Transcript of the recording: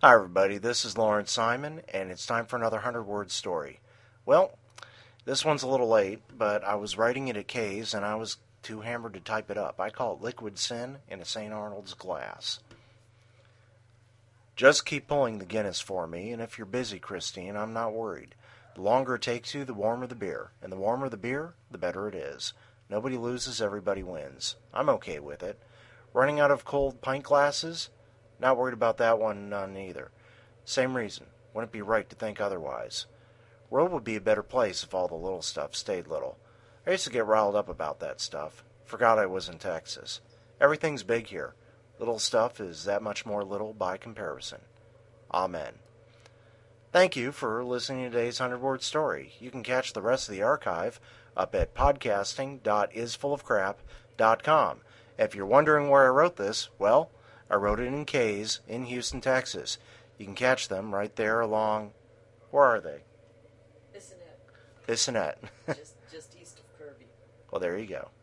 Hi, everybody. This is Lawrence Simon, and it's time for another 100-word story. Well, this one's a little late, but I was writing it at K's, and I was too hammered to type it up. I call it Liquid Sin in a St. Arnold's glass. Just keep pulling the Guinness for me, and if you're busy, Christine, I'm not worried. The longer it takes you, the warmer the beer. And the warmer the beer, the better it is. Nobody loses, everybody wins. I'm okay with it. Running out of cold pint glasses? Not worried about that one, none either. Same reason. Wouldn't it be right to think otherwise? World would be a better place if all the little stuff stayed little. I used to get riled up about that stuff. Forgot I was in Texas. Everything's big here. Little stuff is that much more little by comparison. Amen. Thank you for listening to today's 100-word story. You can catch the rest of the archive up at podcasting.isfullofcrap.com. If you're wondering where I wrote this, well, I wrote it in K's in Houston, Texas. You can catch them right there along... Where are they? Bissonnet. Bissonnet. just east of Kirby. Well, there you go.